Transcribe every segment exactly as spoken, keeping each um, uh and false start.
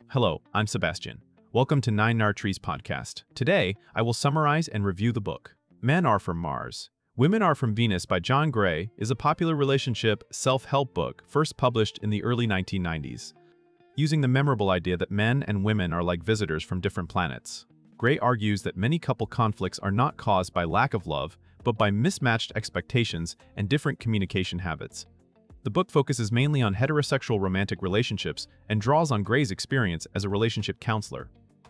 Hello, I'm Sebastian. Welcome to Nine Nar Trees podcast. Today, I will summarize and review the book. Men Are From Mars, Women Are From Venus by John Gray is a popular relationship self-help book first published in the early nineteen nineties. Using the memorable idea that men and women are like visitors from different planets, Gray argues that many couple conflicts are not caused by lack of love, but by mismatched expectations and different communication habits. The book focuses mainly on heterosexual romantic relationships and draws on Gray's experience as a relationship counselor.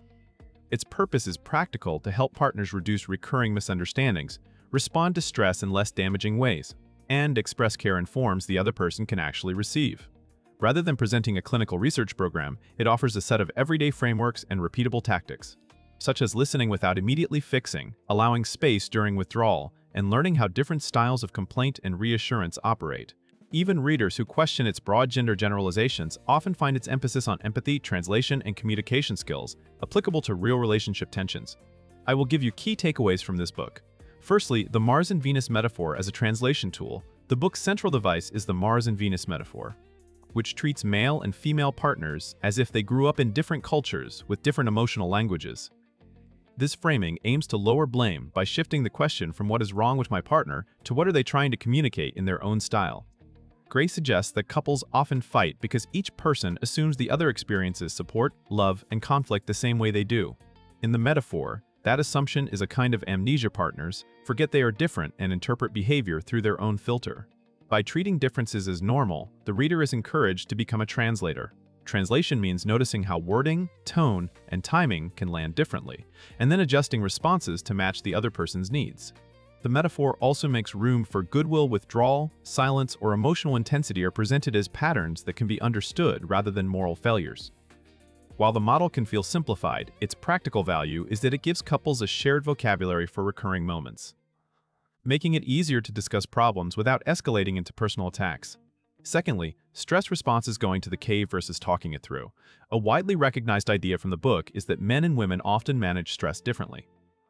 Its purpose is practical to help partners reduce recurring misunderstandings, respond to stress in less damaging ways, and express care in forms the other person can actually receive. Rather than presenting a clinical research program, it offers a set of everyday frameworks and repeatable tactics, such as listening without immediately fixing, allowing space during withdrawal, and learning how different styles of complaint and reassurance operate. Even readers who question its broad gender generalizations often find its emphasis on empathy, translation, and communication skills applicable to real relationship tensions. I will give you key takeaways from this book. Firstly, the Mars and Venus metaphor as a translation tool. The book's central device is the Mars and Venus metaphor, which treats male and female partners as if they grew up in different cultures with different emotional languages. This framing aims to lower blame by shifting the question from what is wrong with my partner to what are they trying to communicate in their own style. Gray suggests that couples often fight because each person assumes the other experiences support, love, and conflict the same way they do. In the metaphor, that assumption is a kind of amnesia. Partners forget they are different and interpret behavior through their own filter. By treating differences as normal, the reader is encouraged to become a translator. Translation means noticing how wording, tone, and timing can land differently, and then adjusting responses to match the other person's needs. The metaphor also makes room for goodwill. Withdrawal, silence, or emotional intensity are presented as patterns that can be understood rather than moral failures. While the model can feel simplified, its practical value is that it gives couples a shared vocabulary for recurring moments, making it easier to discuss problems without escalating into personal attacks. Secondly, stress responses going to the cave versus talking it through. A widely recognized idea from the book is that men and women often manage stress differently.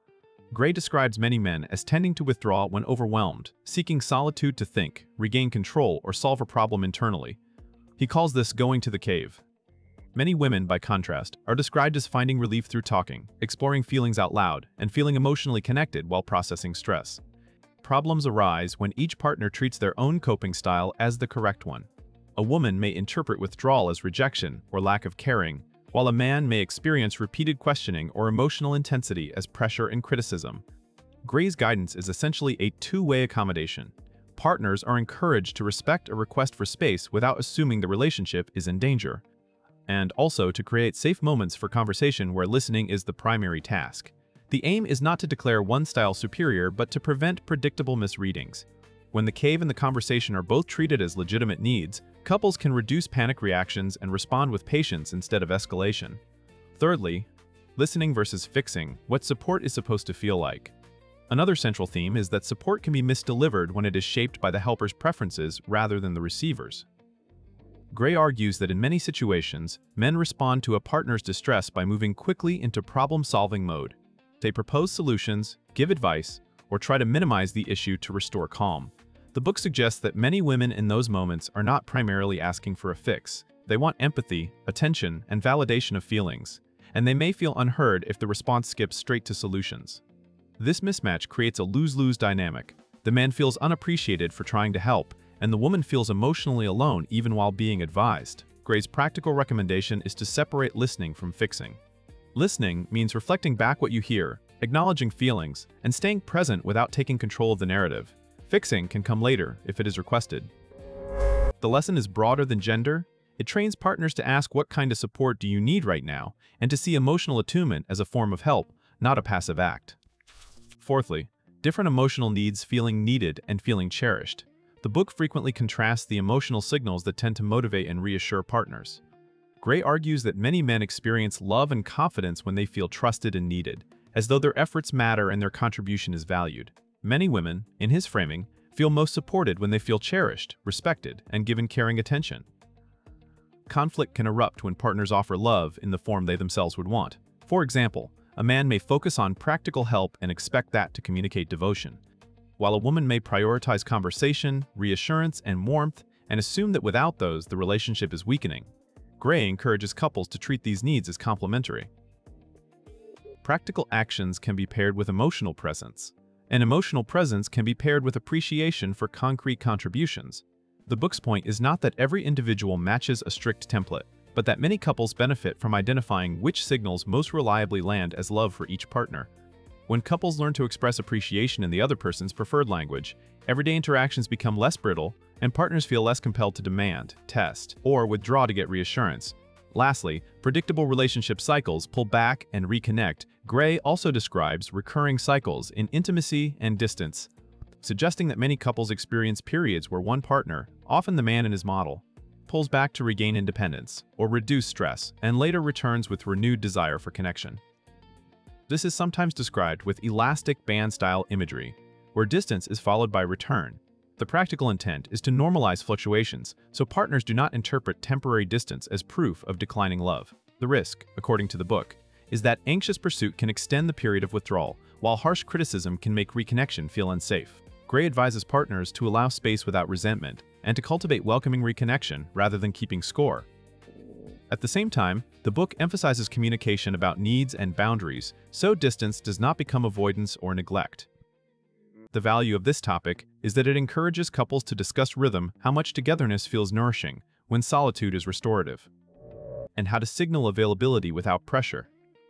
Gray describes many men as tending to withdraw when overwhelmed, seeking solitude to think, regain control, or solve a problem internally. He calls this going to the cave. Many women, by contrast, are described as finding relief through talking, exploring feelings out loud, and feeling emotionally connected while processing stress. Problems arise when each partner treats their own coping style as the correct one. A woman may interpret withdrawal as rejection or lack of caring, while a man may experience repeated questioning or emotional intensity as pressure and criticism. Gray's guidance is essentially a two-way accommodation. Partners are encouraged to respect a request for space without assuming the relationship is in danger, and also to create safe moments for conversation where listening is the primary task. The aim is not to declare one style superior, but to prevent predictable misreadings. When the cave and the conversation are both treated as legitimate needs, couples can reduce panic reactions and respond with patience instead of escalation. Thirdly, listening versus fixing, what support is supposed to feel like. Another central theme is that support can be misdelivered when it is shaped by the helper's preferences rather than the receiver's. Gray argues that in many situations, men respond to a partner's distress by moving quickly into problem-solving mode. They propose solutions, give advice, or try to minimize the issue to restore calm. The book suggests that many women in those moments are not primarily asking for a fix. They want empathy, attention, and validation of feelings, and they may feel unheard if the response skips straight to solutions. This mismatch creates a lose-lose dynamic. The man feels unappreciated for trying to help, and the woman feels emotionally alone even while being advised. Gray's practical recommendation is to separate listening from fixing. Listening means reflecting back what you hear, acknowledging feelings, and staying present without taking control of the narrative. Fixing can come later if it is requested. The lesson is broader than gender. It trains partners to ask what kind of support do you need right now, and to see emotional attunement as a form of help, not a passive act. Fourthly, different emotional needs, feeling needed and feeling cherished. The book frequently contrasts the emotional signals that tend to motivate and reassure partners. Gray argues that many men experience love and confidence when they feel trusted and needed, as though their efforts matter and their contribution is valued. Many women, in his framing, feel most supported when they feel cherished, respected, and given caring attention. Conflict can erupt when partners offer love in the form they themselves would want. For example, a man may focus on practical help and expect that to communicate devotion, while a woman may prioritize conversation, reassurance, and warmth, and assume that without those, the relationship is weakening. Gray encourages couples to treat these needs as complementary. Practical actions can be paired with emotional presence, and emotional presence can be paired with appreciation for concrete contributions. The book's point is not that every individual matches a strict template, but that many couples benefit from identifying which signals most reliably land as love for each partner. When couples learn to express appreciation in the other person's preferred language, everyday interactions become less brittle, and partners feel less compelled to demand, test, or withdraw to get reassurance. Lastly, predictable relationship cycles pull back and reconnect. Gray also describes recurring cycles in intimacy and distance, suggesting that many couples experience periods where one partner, often the man in his model, pulls back to regain independence or reduce stress and later returns with renewed desire for connection. This is sometimes described with elastic band-style imagery, where distance is followed by return. The practical intent is to normalize fluctuations so partners do not interpret temporary distance as proof of declining love. The risk, according to the book, is that anxious pursuit can extend the period of withdrawal, while harsh criticism can make reconnection feel unsafe. Gray advises partners to allow space without resentment and to cultivate welcoming reconnection rather than keeping score. At the same time, the book emphasizes communication about needs and boundaries, so distance does not become avoidance or neglect. The value of this topic is that it encourages couples to discuss rhythm, how much togetherness feels nourishing when solitude is restorative, and how to signal availability without pressure.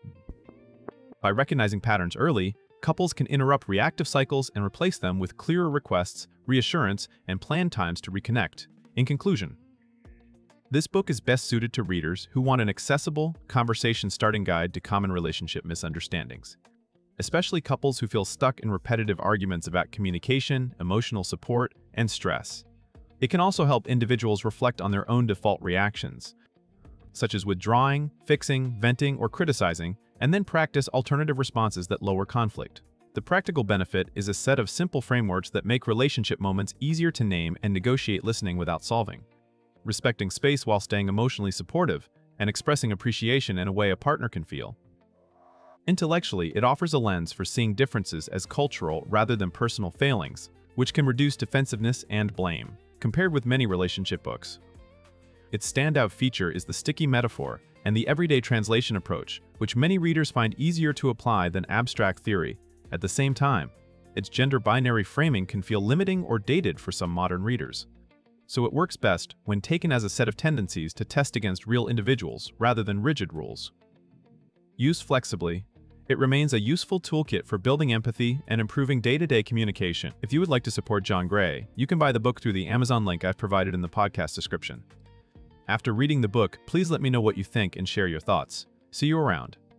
By recognizing patterns early, couples can interrupt reactive cycles and replace them with clearer requests, reassurance, and planned times to reconnect. In conclusion, this book is best suited to readers who want an accessible, conversation-starting guide to common relationship misunderstandings, especially couples who feel stuck in repetitive arguments about communication, emotional support, and stress. It can also help individuals reflect on their own default reactions, such as withdrawing, fixing, venting, or criticizing, and then practice alternative responses that lower conflict. The practical benefit is a set of simple frameworks that make relationship moments easier to name and negotiate listening without solving, respecting space while staying emotionally supportive, and expressing appreciation in a way a partner can feel. Intellectually, it offers a lens for seeing differences as cultural rather than personal failings, which can reduce defensiveness and blame, compared with many relationship books. Its standout feature is the sticky metaphor and the everyday translation approach, which many readers find easier to apply than abstract theory. At the same time, its gender binary framing can feel limiting or dated for some modern readers. So it works best when taken as a set of tendencies to test against real individuals rather than rigid rules. Used flexibly, it remains a useful toolkit for building empathy and improving day-to-day communication. If you would like to support John Gray, you can buy the book through the Amazon link I've provided in the podcast description. After reading the book, please let me know what you think and share your thoughts. See you around.